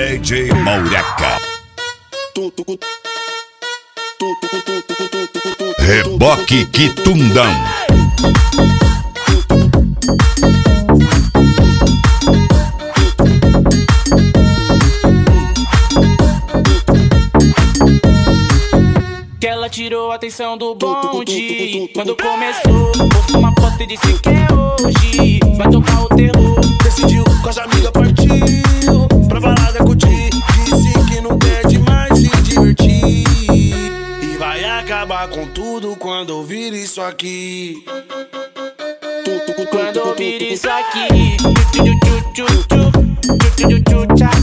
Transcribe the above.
DJ Maureca. Reboque Quitundão. Que ela tirou a atenção do bonde. Quando começou, postou uma foto e disse que é hoje. Vai tocar o terror. Decidiu com as amigas, partiu pra balada curtir. Disse que não quer demais se divertir. E vai acabar com tudo quando ouvir isso aqui. Quando ouvir isso aqui.